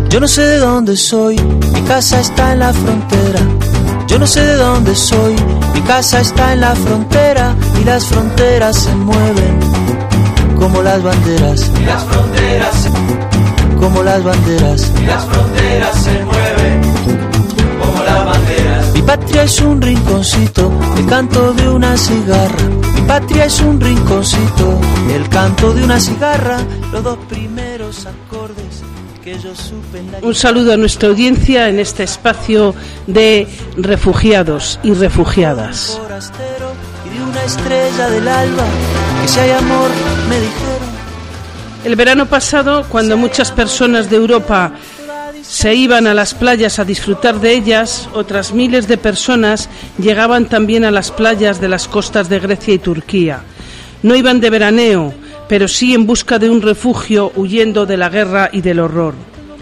Yo no sé de dónde soy, mi casa está en la frontera. Yo no sé de dónde soy, mi casa está en la frontera. Y las fronteras se mueven como las banderas. Y las fronteras como las banderas. Y las fronteras se mueven como las banderas. Mi patria es un rinconcito, el canto de una cigarra. Mi patria es un rinconcito, el canto de una cigarra. Los dos primeros acordes que yo supe en la... Un saludo a nuestra audiencia en este espacio de refugiados y refugiadas. Y de una estrella del alba, que si hay amor, me dijeron. El verano pasado, cuando muchas personas de Europa se iban a las playas a disfrutar de ellas, otras miles de personas llegaban también a las playas de las costas de Grecia y Turquía. No iban de veraneo, pero sí en busca de un refugio, huyendo de la guerra y del horror.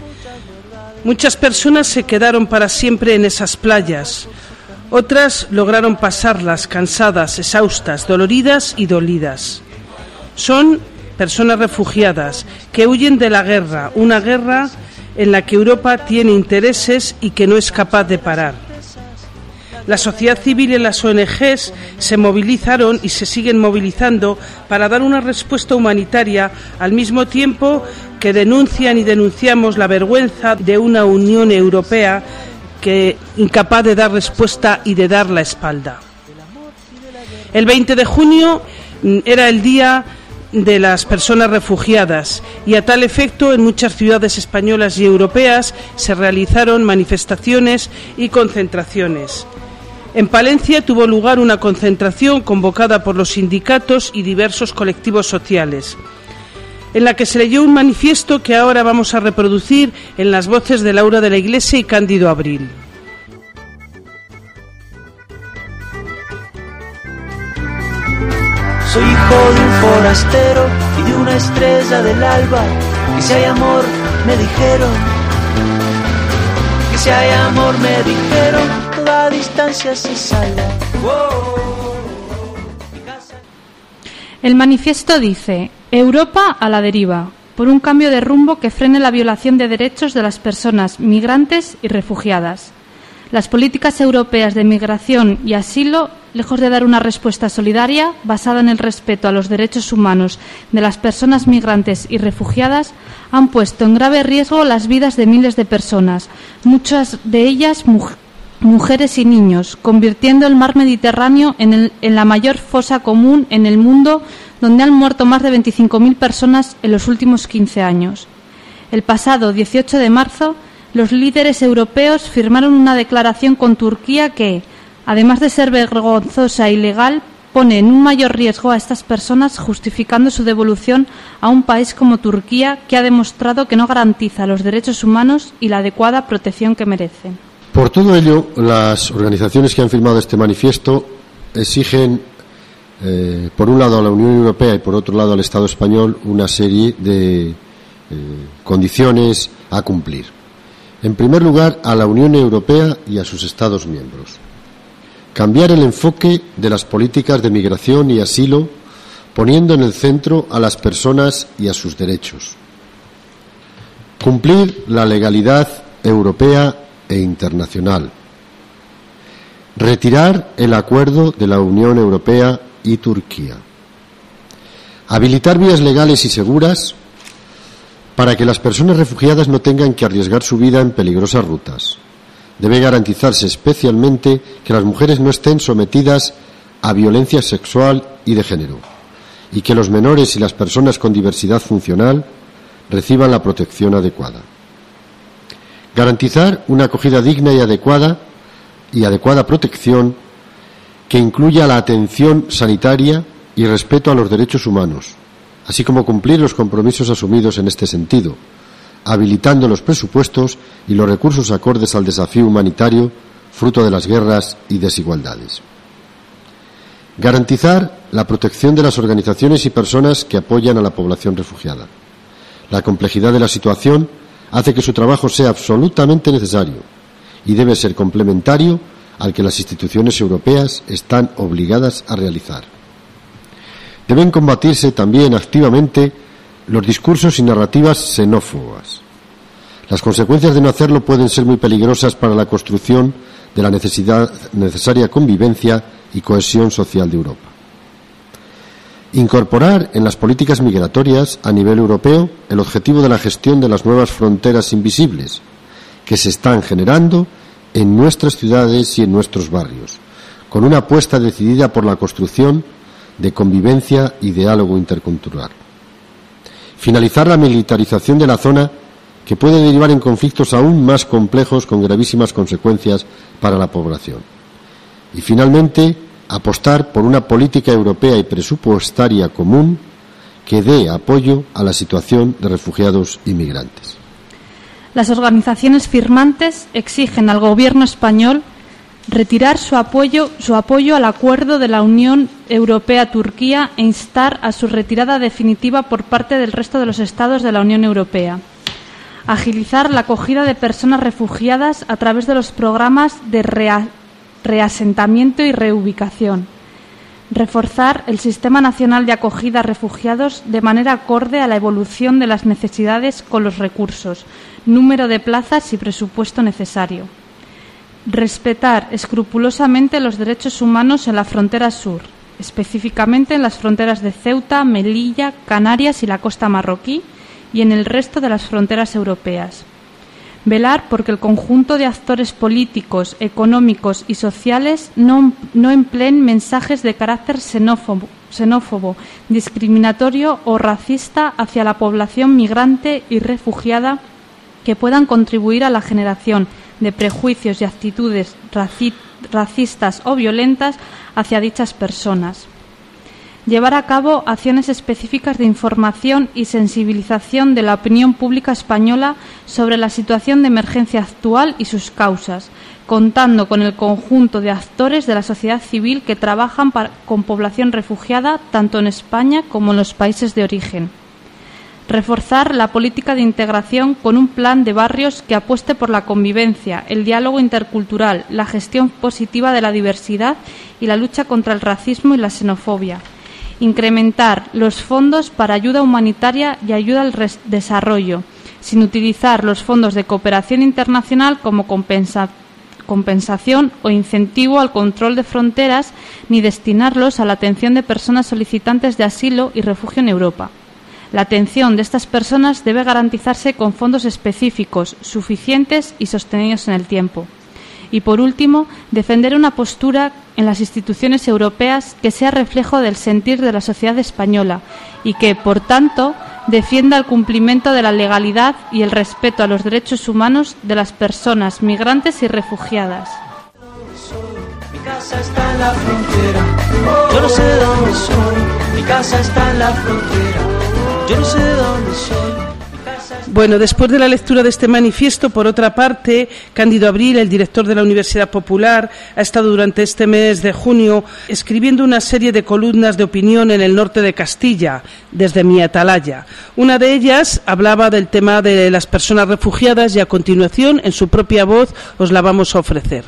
Muchas personas se quedaron para siempre en esas playas. Otras lograron pasarlas cansadas, exhaustas, doloridas y dolidas. Son personas refugiadas que huyen de la guerra, una guerra en la que Europa tiene intereses y que no es capaz de parar. La sociedad civil y las ONGs se movilizaron y se siguen movilizando para dar una respuesta humanitaria, al mismo tiempo que denuncian y denunciamos la vergüenza de una Unión Europea que incapaz de dar respuesta y de dar la espalda. El 20 de junio era el día de las personas refugiadas y a tal efecto en muchas ciudades españolas y europeas se realizaron manifestaciones y concentraciones. En Palencia tuvo lugar una concentración convocada por los sindicatos y diversos colectivos sociales, en la que se leyó un manifiesto que ahora vamos a reproducir en las voces de Laura de la Iglesia y Cándido Abril. Soy hijo de un forastero y de una estrella del alba. Que si hay amor, me dijeron. Que si hay amor, me dijeron. Toda distancia se salva. El manifiesto dice: Europa a la deriva, por un cambio de rumbo que frene la violación de derechos de las personas migrantes y refugiadas. Las políticas europeas de migración y asilo, lejos de dar una respuesta solidaria basada en el respeto a los derechos humanos de las personas migrantes y refugiadas, han puesto en grave riesgo las vidas de miles de personas, muchas de ellas mujeres y niños, convirtiendo el mar Mediterráneo en la mayor fosa común en el mundo, donde han muerto más de 25.000 personas en los últimos 15 años. El pasado 18 de marzo, los líderes europeos firmaron una declaración con Turquía que, además de ser vergonzosa e ilegal, pone en un mayor riesgo a estas personas, justificando su devolución a un país como Turquía, que ha demostrado que no garantiza los derechos humanos y la adecuada protección que merecen. Por todo ello, las organizaciones que han firmado este manifiesto exigen, por un lado a la Unión Europea y por otro lado al Estado español, una serie de condiciones a cumplir. En primer lugar, a la Unión Europea y a sus Estados miembros. Cambiar el enfoque de las políticas de migración y asilo, poniendo en el centro a las personas y a sus derechos. Cumplir la legalidad europea e internacional. Retirar el acuerdo de la Unión Europea y Turquía. Habilitar vías legales y seguras para que las personas refugiadas no tengan que arriesgar su vida en peligrosas rutas. Debe garantizarse especialmente que las mujeres no estén sometidas a violencia sexual y de género y que los menores y las personas con diversidad funcional reciban la protección adecuada. Garantizar una acogida digna y adecuada protección que incluya la atención sanitaria y respeto a los derechos humanos, así como cumplir los compromisos asumidos en este sentido, habilitando los presupuestos y los recursos acordes al desafío humanitario fruto de las guerras y desigualdades. Garantizar la protección de las organizaciones y personas que apoyan a la población refugiada. La complejidad de la situación hace que su trabajo sea absolutamente necesario y debe ser complementario al que las instituciones europeas están obligadas a realizar. Deben combatirse también activamente los discursos y narrativas xenófobas. Las consecuencias de no hacerlo pueden ser muy peligrosas para la construcción de la necesaria convivencia y cohesión social de Europa. Incorporar en las políticas migratorias a nivel europeo el objetivo de la gestión de las nuevas fronteras invisibles que se están generando en nuestras ciudades y en nuestros barrios, con una apuesta decidida por la construcción de convivencia y diálogo intercultural. Finalizar la militarización de la zona, que puede derivar en conflictos aún más complejos con gravísimas consecuencias para la población. Y finalmente, apostar por una política europea y presupuestaria común que dé apoyo a la situación de refugiados y migrantes. Las organizaciones firmantes exigen al Gobierno español retirar su apoyo al acuerdo de la Unión Europea-Turquía e instar a su retirada definitiva por parte del resto de los Estados de la Unión Europea. Agilizar la acogida de personas refugiadas a través de los programas de reasentamiento y reubicación. Reforzar el Sistema Nacional de Acogida a Refugiados de manera acorde a la evolución de las necesidades con los recursos, número de plazas y presupuesto necesario. Respetar escrupulosamente los derechos humanos en la frontera sur, específicamente en las fronteras de Ceuta, Melilla, Canarias y la costa marroquí, y en el resto de las fronteras europeas. Velar porque el conjunto de actores políticos, económicos y sociales no empleen mensajes de carácter xenófobo, discriminatorio o racista hacia la población migrante y refugiada que puedan contribuir a la generación de prejuicios y actitudes racistas o violentas hacia dichas personas. Llevar a cabo acciones específicas de información y sensibilización de la opinión pública española sobre la situación de emergencia actual y sus causas, contando con el conjunto de actores de la sociedad civil que trabajan con población refugiada tanto en España como en los países de origen. Reforzar la política de integración con un plan de barrios que apueste por la convivencia, el diálogo intercultural, la gestión positiva de la diversidad y la lucha contra el racismo y la xenofobia. Incrementar los fondos para ayuda humanitaria y ayuda al desarrollo, sin utilizar los fondos de cooperación internacional como compensación o incentivo al control de fronteras, ni destinarlos a la atención de personas solicitantes de asilo y refugio en Europa. La atención de estas personas debe garantizarse con fondos específicos, suficientes y sostenidos en el tiempo. Y, por último, defender una postura en las instituciones europeas que sea reflejo del sentir de la sociedad española y que, por tanto, defienda el cumplimiento de la legalidad y el respeto a los derechos humanos de las personas migrantes y refugiadas. Mi casa está en la frontera, yo no sé de dónde soy. Mi casa está en la frontera, yo no sé de dónde soy. Bueno, después de la lectura de este manifiesto, por otra parte, Cándido Abril, el director de la Universidad Popular, ha estado durante este mes de junio escribiendo una serie de columnas de opinión en el norte de Castilla, desde mi atalaya. Una de ellas hablaba del tema de las personas refugiadas y a continuación, en su propia voz, os la vamos a ofrecer.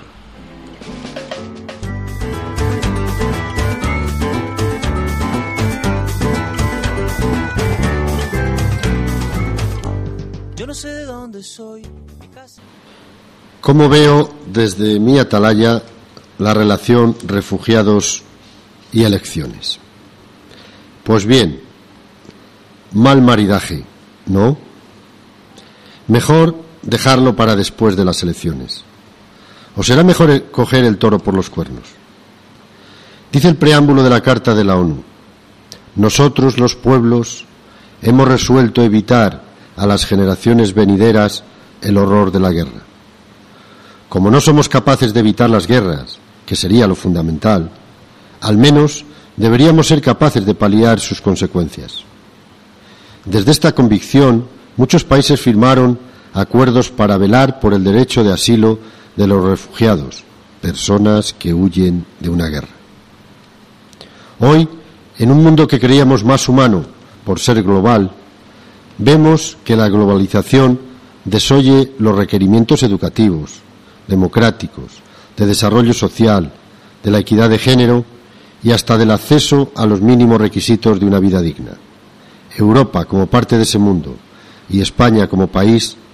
¿Cómo veo desde mi atalaya la relación refugiados y elecciones? Pues bien, mal maridaje, ¿no? Mejor dejarlo para después de las elecciones. ¿O será mejor coger el toro por los cuernos? Dice el preámbulo de la Carta de la ONU: nosotros, los pueblos, hemos resuelto evitar a las generaciones venideras el horror de la guerra. Como no somos capaces de evitar las guerras, que sería lo fundamental, al menos deberíamos ser capaces de paliar sus consecuencias. Desde esta convicción, muchos países firmaron acuerdos para velar por el derecho de asilo de los refugiados, personas que huyen de una guerra. Hoy, en un mundo que creíamos más humano por ser global, vemos que la globalización desoye los requerimientos educativos, democráticos, de desarrollo social, de la equidad de género y hasta del acceso a los mínimos requisitos de una vida digna. Europa, como parte de ese mundo, y España como país,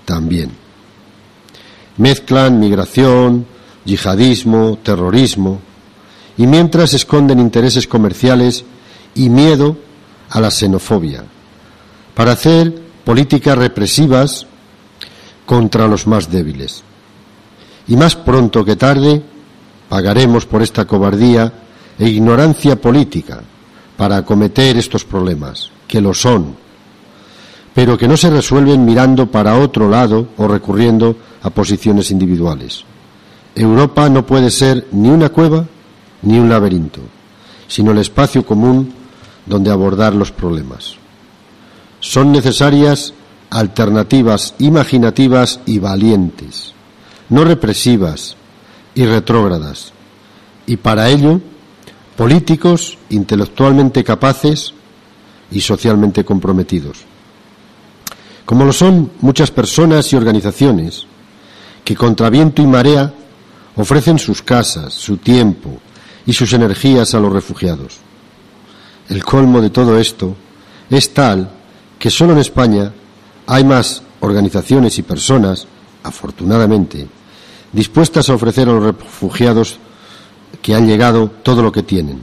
también. Mezclan migración, yihadismo, terrorismo, y mientras esconden intereses comerciales y miedo a la xenofobia, para hacer políticas represivas contra los más débiles. Y más pronto que tarde pagaremos por esta cobardía e ignorancia política para acometer estos problemas, que lo son, pero que no se resuelven mirando para otro lado o recurriendo a posiciones individuales. Europa no puede ser ni una cueva ni un laberinto, sino el espacio común donde abordar los problemas. Son necesarias alternativas imaginativas y valientes, no represivas y retrógradas, y para ello políticos intelectualmente capaces y socialmente comprometidos, como lo son muchas personas y organizaciones que contra viento y marea ofrecen sus casas, su tiempo y sus energías a los refugiados. El colmo de todo esto es tal que solo en España hay más organizaciones y personas, afortunadamente, dispuestas a ofrecer a los refugiados que han llegado todo lo que tienen,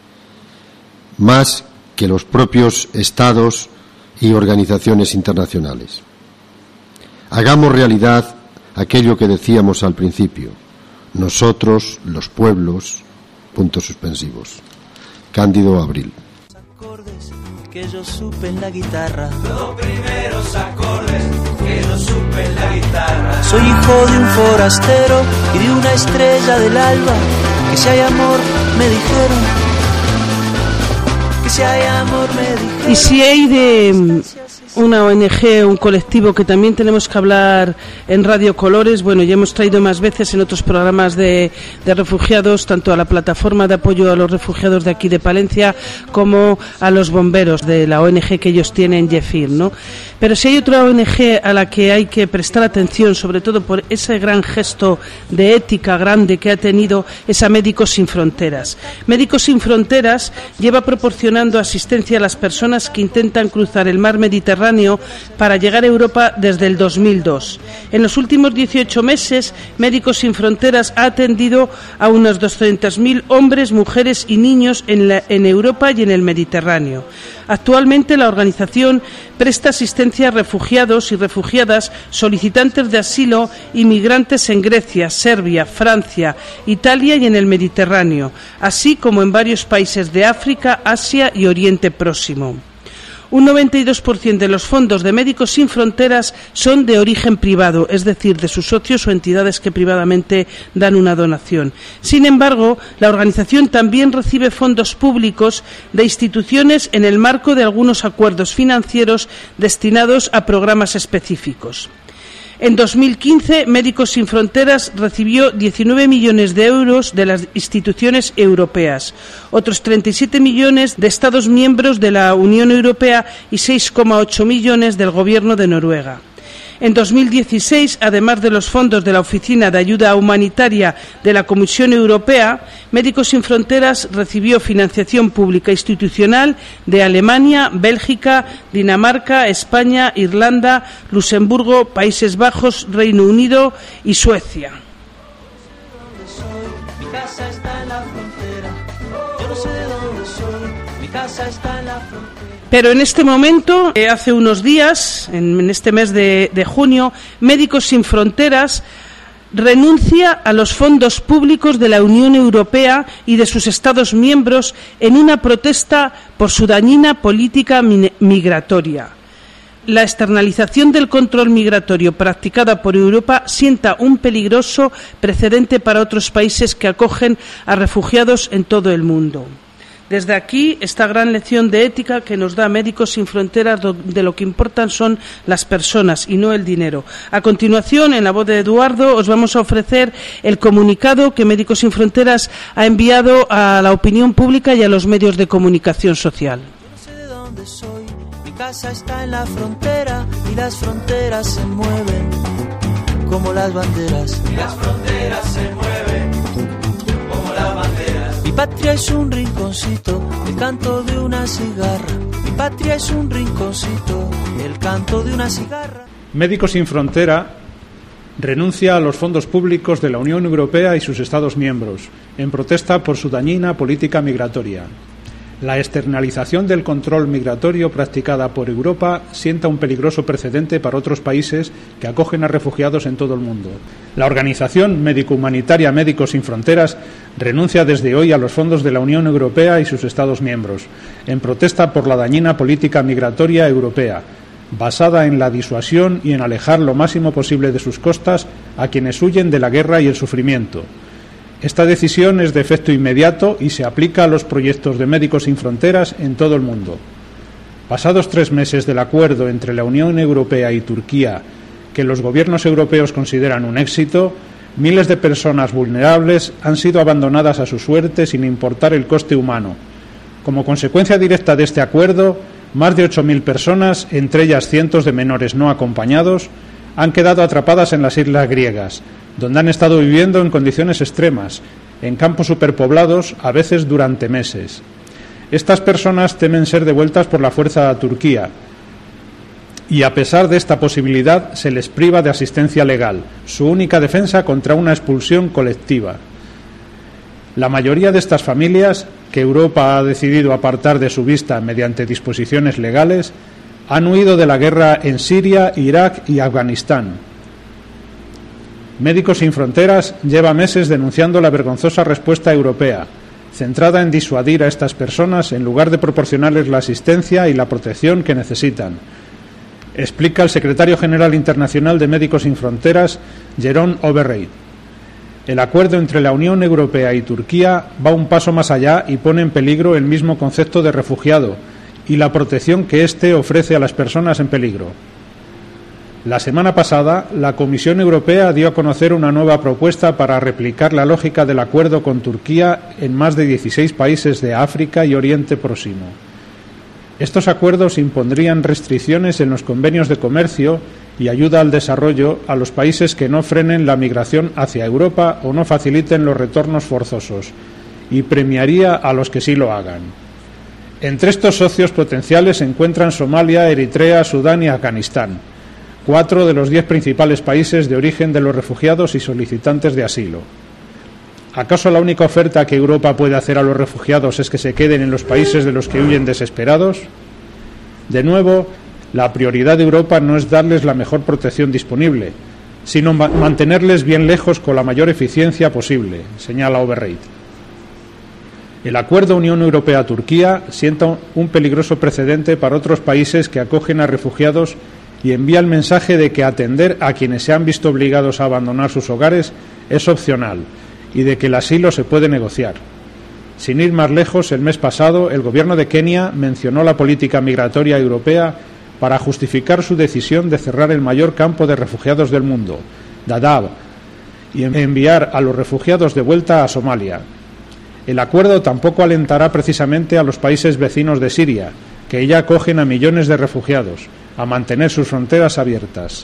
más que los propios estados y organizaciones internacionales. Hagamos realidad aquello que decíamos al principio: nosotros, los pueblos, puntos suspensivos. Cándido Abril. Acordes que yo supe en la guitarra. Los primeros acordes que yo supe en la guitarra. Soy hijo de un forastero y de una estrella del alba. Que si hay amor, me dijeron. Que si hay amor, me dijeron. Y si hay de una ONG, un colectivo que también tenemos que hablar en Radio Colores, bueno, ya hemos traído más veces en otros programas de refugiados, tanto a la plataforma de apoyo a los refugiados de aquí de Palencia como a los bomberos de la ONG que ellos tienen, Yefir, ¿no? Pero si hay otra ONG a la que hay que prestar atención, sobre todo por ese gran gesto de ética grande que ha tenido, es a Médicos Sin Fronteras. Médicos Sin Fronteras lleva proporcionando asistencia a las personas que intentan cruzar el mar Mediterráneo para llegar a Europa desde el 2002. En los últimos 18 meses, Médicos Sin Fronteras ha atendido a unos 200.000 hombres, mujeres y niños en Europa y en el Mediterráneo. Actualmente la organización presta asistencia a refugiados y refugiadas, solicitantes de asilo y migrantes en Grecia, Serbia, Francia, Italia y en el Mediterráneo, así como en varios países de África, Asia y Oriente Próximo. Un 92% de los fondos de Médicos Sin Fronteras son de origen privado, es decir, de sus socios o entidades que privadamente dan una donación. Sin embargo, la organización también recibe fondos públicos de instituciones en el marco de algunos acuerdos financieros destinados a programas específicos. En 2015, Médicos Sin Fronteras recibió 19 millones de euros de las instituciones europeas, otros 37 millones de Estados miembros de la Unión Europea y 6,8 millones del Gobierno de Noruega. En 2016, además de los fondos de la Oficina de Ayuda Humanitaria de la Comisión Europea, Médicos Sin Fronteras recibió financiación pública institucional de Alemania, Bélgica, Dinamarca, España, Irlanda, Luxemburgo, Países Bajos, Reino Unido y Suecia. Mi casa está en la frontera. Yo no sé de dónde soy. Mi casa está en la frontera. Pero en este momento, hace unos días, en este mes de junio, Médicos Sin Fronteras renuncia a los fondos públicos de la Unión Europea y de sus Estados miembros en una protesta por su dañina política migratoria. La externalización del control migratorio practicada por Europa sienta un peligroso precedente para otros países que acogen a refugiados en todo el mundo. Desde aquí, esta gran lección de ética que nos da Médicos Sin Fronteras, de lo que importan son las personas y no el dinero. A continuación, en la voz de Eduardo, os vamos a ofrecer el comunicado que Médicos Sin Fronteras ha enviado a la opinión pública y a los medios de comunicación social. Yo no sé de dónde soy, mi casa está en la frontera y las fronteras se mueven como las banderas. Y las fronteras se mueven como las banderas. Mi patria es un rinconcito, el canto de una cigarra. Mi patria es un rinconcito, el canto de una cigarra. Médicos Sin Frontera renuncia a los fondos públicos de la Unión Europea y sus Estados miembros, en protesta por su dañina política migratoria. La externalización del control migratorio practicada por Europa sienta un peligroso precedente para otros países que acogen a refugiados en todo el mundo. La organización médico-humanitaria Médicos Sin Fronteras renuncia desde hoy a los fondos de la Unión Europea y sus Estados miembros, en protesta por la dañina política migratoria europea, basada en la disuasión y en alejar lo máximo posible de sus costas a quienes huyen de la guerra y el sufrimiento. Esta decisión es de efecto inmediato y se aplica a los proyectos de Médicos Sin Fronteras en todo el mundo. Pasados 3 meses del acuerdo entre la Unión Europea y Turquía, que los gobiernos europeos consideran un éxito, miles de personas vulnerables han sido abandonadas a su suerte sin importar el coste humano. Como consecuencia directa de este acuerdo, más de 8.000 personas, entre ellas cientos de menores no acompañados, han quedado atrapadas en las islas griegas, donde han estado viviendo en condiciones extremas, en campos superpoblados, a veces durante meses. Estas personas temen ser devueltas por la fuerza a Turquía, y a pesar de esta posibilidad se les priva de asistencia legal, su única defensa contra una expulsión colectiva. La mayoría de estas familias, que Europa ha decidido apartar de su vista mediante disposiciones legales, han huido de la guerra en Siria, Irak y Afganistán. Médicos Sin Fronteras lleva meses denunciando la vergonzosa respuesta europea, centrada en disuadir a estas personas en lugar de proporcionarles la asistencia y la protección que necesitan, explica el secretario general internacional de Médicos Sin Fronteras, Jeroen Overreed. El acuerdo entre la Unión Europea y Turquía va un paso más allá y pone en peligro el mismo concepto de refugiado y la protección que éste ofrece a las personas en peligro. La semana pasada, la Comisión Europea dio a conocer una nueva propuesta para replicar la lógica del acuerdo con Turquía en más de 16 países de África y Oriente Próximo. Estos acuerdos impondrían restricciones en los convenios de comercio y ayuda al desarrollo a los países que no frenen la migración hacia Europa o no faciliten los retornos forzosos, y premiaría a los que sí lo hagan. Entre estos socios potenciales se encuentran Somalia, Eritrea, Sudán y Afganistán, 4 de los 10 principales países de origen de los refugiados y solicitantes de asilo. ¿Acaso la única oferta que Europa puede hacer a los refugiados es que se queden en los países de los que huyen desesperados? De nuevo, la prioridad de Europa no es darles la mejor protección disponible, sino mantenerles bien lejos con la mayor eficiencia posible, señala Overreed. El acuerdo Unión Europea-Turquía sienta un peligroso precedente para otros países que acogen a refugiados y envía el mensaje de que atender a quienes se han visto obligados a abandonar sus hogares es opcional y de que el asilo se puede negociar. Sin ir más lejos, el mes pasado el gobierno de Kenia mencionó la política migratoria europea para justificar su decisión de cerrar el mayor campo de refugiados del mundo, Dadaab, y enviar a los refugiados de vuelta a Somalia. El acuerdo tampoco alentará precisamente a los países vecinos de Siria, que ya acogen a millones de refugiados, a mantener sus fronteras abiertas.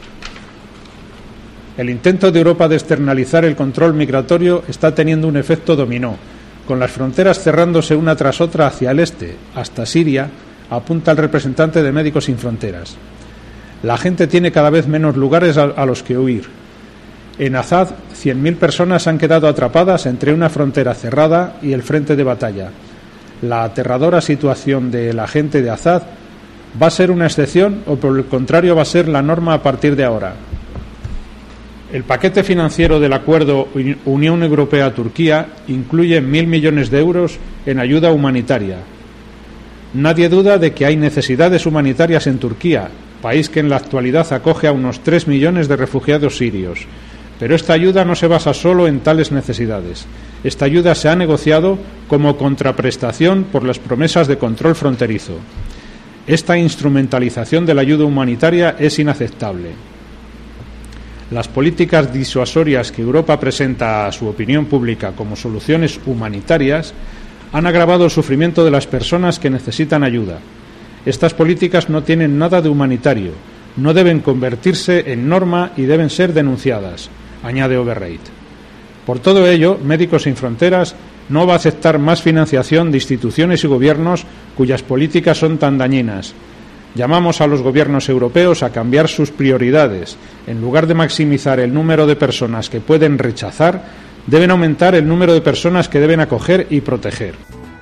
El intento de Europa de externalizar el control migratorio está teniendo un efecto dominó, con las fronteras cerrándose una tras otra hacia el este, hasta Siria, apunta el representante de Médicos Sin Fronteras. La gente tiene cada vez menos lugares a los que huir. En Azad, 100.000 personas han quedado atrapadas entre una frontera cerrada y el frente de batalla. La aterradora situación de la gente de Azad va a ser una excepción o por el contrario va a ser la norma a partir de ahora. El paquete financiero del acuerdo Unión Europea-Turquía incluye 1.000 millones de euros en ayuda humanitaria. Nadie duda de que hay necesidades humanitarias en Turquía, país que en la actualidad acoge a unos 3 millones de refugiados sirios. Pero esta ayuda no se basa solo en tales necesidades. Esta ayuda se ha negociado como contraprestación por las promesas de control fronterizo. Esta instrumentalización de la ayuda humanitaria es inaceptable. Las políticas disuasorias que Europa presenta a su opinión pública como soluciones humanitarias han agravado el sufrimiento de las personas que necesitan ayuda. Estas políticas no tienen nada de humanitario, no deben convertirse en norma y deben ser denunciadas, añade Overreed. Por todo ello, Médicos Sin Fronteras no va a aceptar más financiación de instituciones y gobiernos cuyas políticas son tan dañinas. Llamamos a los gobiernos europeos a cambiar sus prioridades. En lugar de maximizar el número de personas que pueden rechazar, deben aumentar el número de personas que deben acoger y proteger.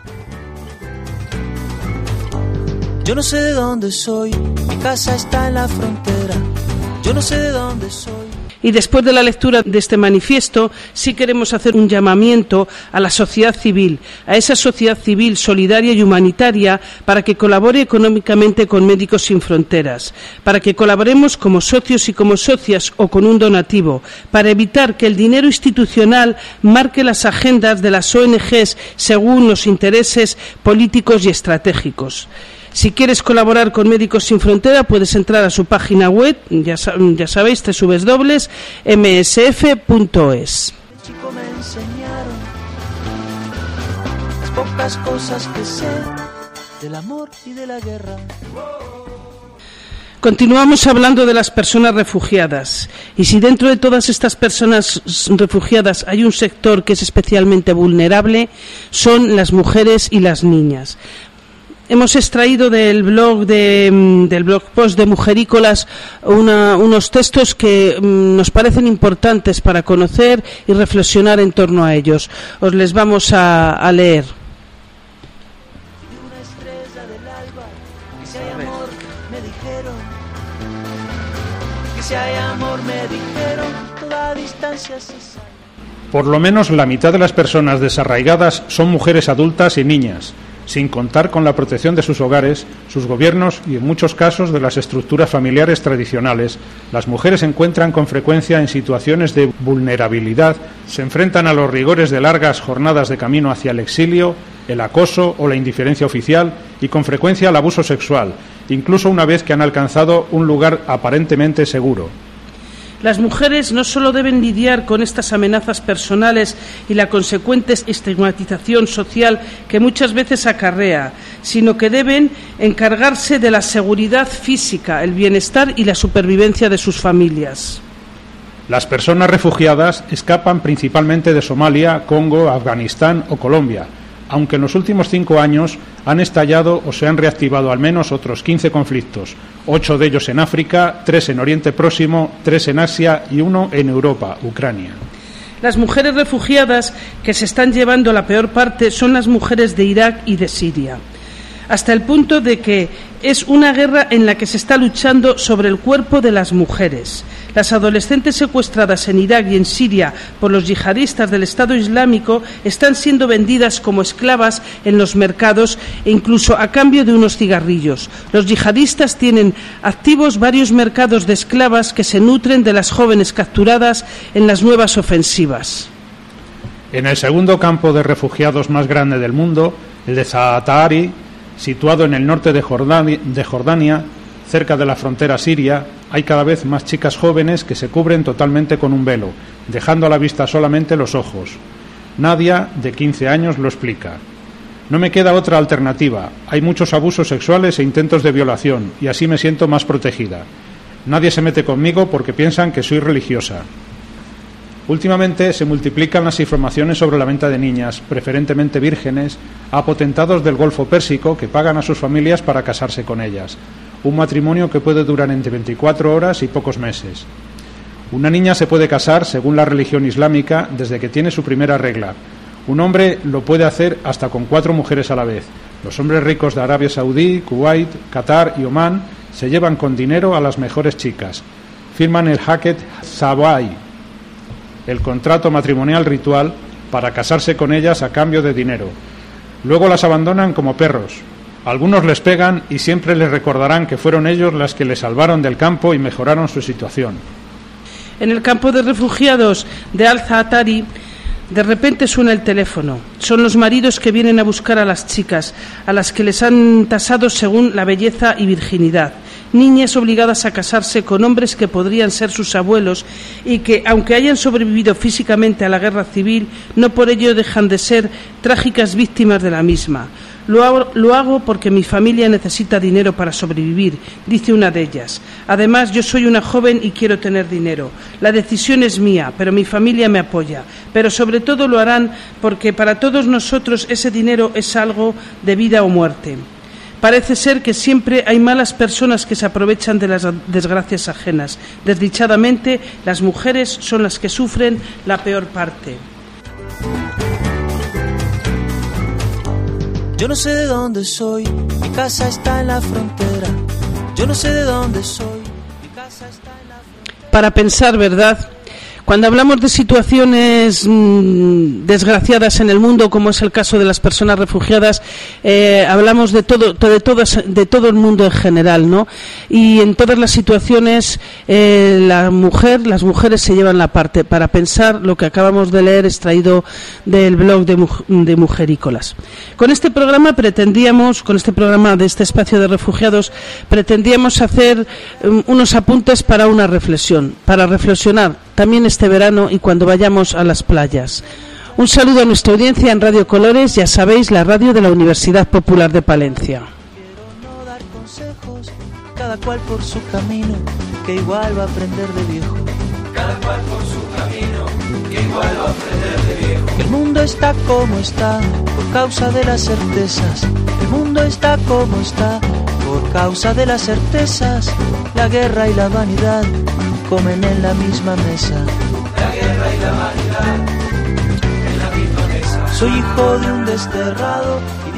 Yo no sé de dónde soy, mi casa está en la frontera. Yo no sé de dónde soy. Y después de la lectura de este manifiesto, sí queremos hacer un llamamiento a la sociedad civil, a esa sociedad civil solidaria y humanitaria, para que colabore económicamente con Médicos Sin Fronteras, para que colaboremos como socios y como socias o con un donativo, para evitar que el dinero institucional marque las agendas de las ONGs según los intereses políticos y estratégicos. Si quieres colaborar con Médicos Sin Frontera, puedes entrar a su página web, ya sabéis, www.msf.es. Chico me enseñaron las pocas cosas que sé del amor y de la guerra. Continuamos hablando de las personas refugiadas. Y si dentro de todas estas personas refugiadas hay un sector que es especialmente vulnerable, son las mujeres y las niñas. Hemos extraído del blog post de Mujerícolas unos textos que nos parecen importantes para conocer y reflexionar en torno a ellos. Os les vamos a leer. Una estrella del alba, que si hay amor me dijeron, que si hay amor me dijeron, toda distancia se sale. Por lo menos la mitad de las personas desarraigadas son mujeres adultas y niñas, sin contar con la protección de sus hogares, sus gobiernos y, en muchos casos, de las estructuras familiares tradicionales. Las mujeres se encuentran con frecuencia en situaciones de vulnerabilidad, se enfrentan a los rigores de largas jornadas de camino hacia el exilio, el acoso o la indiferencia oficial y, con frecuencia, al abuso sexual, incluso una vez que han alcanzado un lugar aparentemente seguro. Las mujeres no solo deben lidiar con estas amenazas personales y la consecuente estigmatización social que muchas veces acarrea, sino que deben encargarse de la seguridad física, el bienestar y la supervivencia de sus familias. Las personas refugiadas escapan principalmente de Somalia, Congo, Afganistán o Colombia, aunque en los últimos 5 años han estallado o se han reactivado al menos otros 15 conflictos, 8 de ellos en África, 3 en Oriente Próximo, 3 en Asia y 1 en Europa, Ucrania. Las mujeres refugiadas que se están llevando la peor parte son las mujeres de Irak y de Siria, hasta el punto de que es una guerra en la que se está luchando sobre el cuerpo de las mujeres. Las adolescentes secuestradas en Irak y en Siria por los yihadistas del Estado Islámico están siendo vendidas como esclavas en los mercados e incluso a cambio de unos cigarrillos. Los yihadistas tienen activos varios mercados de esclavas que se nutren de las jóvenes capturadas en las nuevas ofensivas. En el segundo campo de refugiados más grande del mundo, el de Zaatari, situado en el norte de Jordania, cerca de la frontera siria, hay cada vez más chicas jóvenes que se cubren totalmente con un velo, dejando a la vista solamente los ojos. Nadia, de 15 años, lo explica. No me queda otra alternativa. Hay muchos abusos sexuales e intentos de violación, y así me siento más protegida. Nadie se mete conmigo porque piensan que soy religiosa. Últimamente se multiplican las informaciones sobre la venta de niñas, preferentemente vírgenes, a potentados del Golfo Pérsico que pagan a sus familias para casarse con ellas. Un matrimonio que puede durar entre 24 horas y pocos meses. Una niña se puede casar, según la religión islámica, desde que tiene su primera regla. Un hombre lo puede hacer hasta con 4 mujeres a la vez. Los hombres ricos de Arabia Saudí, Kuwait, Qatar y Omán se llevan con dinero a las mejores chicas. Firman el Haket Zawai, el contrato matrimonial ritual, para casarse con ellas a cambio de dinero. Luego las abandonan como perros. Algunos les pegan y siempre les recordarán que fueron ellos las que les salvaron del campo y mejoraron su situación. En el campo de refugiados de Al-Zaatari, de repente suena el teléfono. Son los maridos que vienen a buscar a las chicas, a las que les han tasado según la belleza y virginidad. Niñas obligadas a casarse con hombres que podrían ser sus abuelos y que, aunque hayan sobrevivido físicamente a la guerra civil, no por ello dejan de ser trágicas víctimas de la misma. Lo hago porque mi familia necesita dinero para sobrevivir, dice una de ellas. Además, yo soy una joven y quiero tener dinero. La decisión es mía, pero mi familia me apoya. Pero sobre todo lo harán porque para todos nosotros ese dinero es algo de vida o muerte. Parece ser que siempre hay malas personas que se aprovechan de las desgracias ajenas. Desdichadamente, las mujeres son las que sufren la peor parte. Yo no sé de dónde soy, mi casa está en la frontera. Yo no sé de dónde soy, mi casa está en la frontera. Para pensar, ¿verdad? Cuando hablamos de situaciones desgraciadas en el mundo, como es el caso de las personas refugiadas, hablamos de todo el mundo en general, ¿no? Y en todas las situaciones las mujeres se llevan la parte. Para pensar, lo que acabamos de leer extraído del blog de Mujerícolas. Con este programa de este espacio de refugiados, pretendíamos hacer unos apuntes para una reflexión, para reflexionar también este verano y cuando vayamos a las playas. Un saludo a nuestra audiencia en Radio Colores, ya sabéis, la radio de la Universidad Popular de Palencia. Quiero no dar consejos, cada cual por su camino, que igual va a aprender de viejo. Cada cual por su camino, que igual va a aprender de viejo. El mundo está como está, por causa de las certezas. El mundo está como está, por causa de las certezas. La guerra y la vanidad comen en la misma mesa. La guerra y la vanidad en la misma mesa. Soy hijo de un desterrado